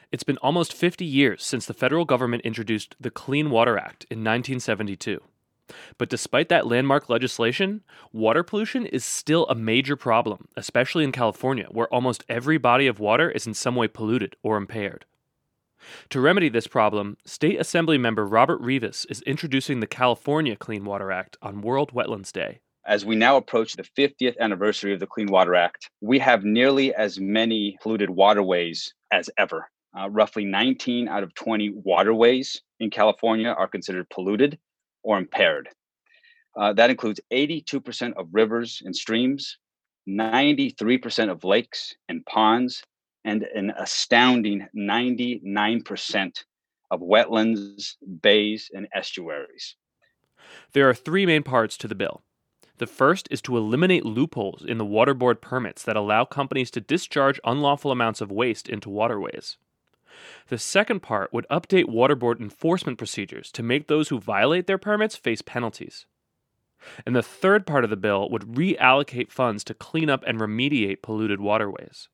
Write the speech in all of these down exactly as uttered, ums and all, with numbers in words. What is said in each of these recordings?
It's been almost fifty years since the federal government introduced the Clean Water Act in nineteen seventy-two. But despite that landmark legislation, water pollution is still a major problem, especially in California, where almost every body of water is in some way polluted or impaired. To remedy this problem, State Assembly member Robert Rivas is introducing the California Clean Water Act on World Wetlands Day. As we now approach the fiftieth anniversary of the Clean Water Act, we have nearly as many polluted waterways as ever. Uh, roughly nineteen out of twenty waterways in California are considered polluted or impaired. Uh, that includes eighty-two percent of rivers and streams, ninety-three percent of lakes and ponds, and an astounding ninety-nine percent of wetlands, bays, and estuaries. There are three main parts to the bill. The first is to eliminate loopholes in the water board permits that allow companies to discharge unlawful amounts of waste into waterways. The second part would update water board enforcement procedures to make those who violate their permits face penalties. And the third part of the bill would reallocate funds to clean up and remediate polluted waterways.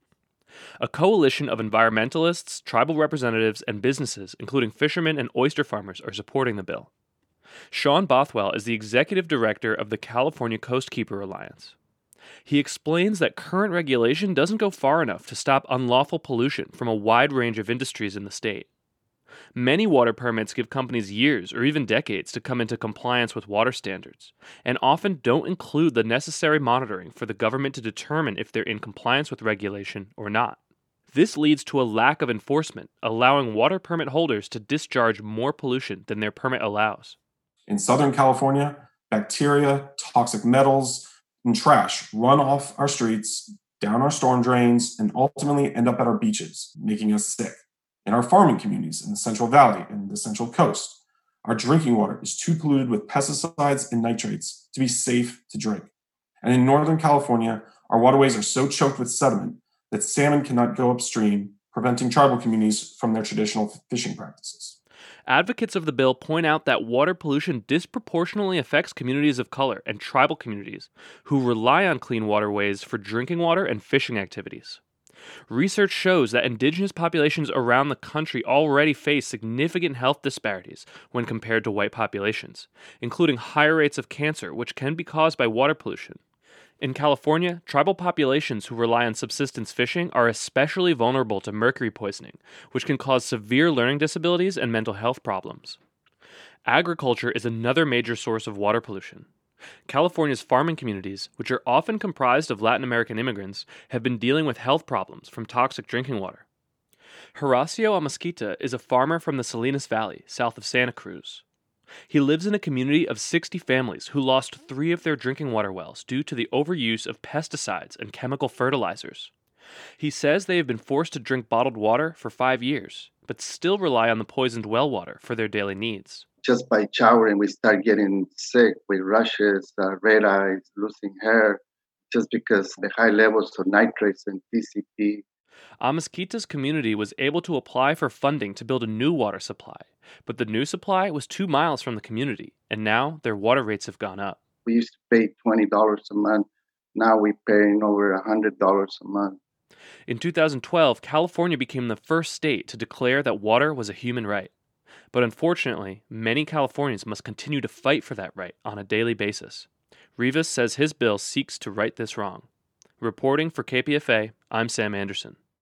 A coalition of environmentalists, tribal representatives, and businesses, including fishermen and oyster farmers, are supporting the bill. Sean Bothwell is the executive director of the California Coastkeeper Alliance. He explains that current regulation doesn't go far enough to stop unlawful pollution from a wide range of industries in the state. Many water permits give companies years or even decades to come into compliance with water standards, and often don't include the necessary monitoring for the government to determine if they're in compliance with regulation or not. This leads to a lack of enforcement, allowing water permit holders to discharge more pollution than their permit allows. In Southern California, bacteria, toxic metals, and trash run off our streets, down our storm drains, and ultimately end up at our beaches, making us sick. In our farming communities in the Central Valley and the Central Coast, our drinking water is too polluted with pesticides and nitrates to be safe to drink. And in Northern California, our waterways are so choked with sediment that salmon cannot go upstream, preventing tribal communities from their traditional fishing practices. Advocates of the bill point out that water pollution disproportionately affects communities of color and tribal communities who rely on clean waterways for drinking water and fishing activities. Research shows that indigenous populations around the country already face significant health disparities when compared to white populations, including higher rates of cancer, which can be caused by water pollution. In California, tribal populations who rely on subsistence fishing are especially vulnerable to mercury poisoning, which can cause severe learning disabilities and mental health problems. Agriculture is another major source of water pollution. California's farming communities, which are often comprised of Latin American immigrants, have been dealing with health problems from toxic drinking water. Horacio Amasquita is a farmer from the Salinas Valley, south of Santa Cruz. He lives in a community of sixty families who lost three of their drinking water wells due to the overuse of pesticides and chemical fertilizers. He says they have been forced to drink bottled water for five years, but still rely on the poisoned well water for their daily needs. Just by showering, we start getting sick with rashes, uh, red eyes, losing hair, just because the high levels of nitrates and P C P. Amasquita's community was able to apply for funding to build a new water supply, but the new supply was two miles from the community, and now their water rates have gone up. We used to pay twenty dollars a month. Now we're paying over one hundred dollars a month. In two thousand twelve, California became the first state to declare that water was a human right. But unfortunately, many Californians must continue to fight for that right on a daily basis. Rivas says his bill seeks to right this wrong. Reporting for K P F A, I'm Sam Anderson.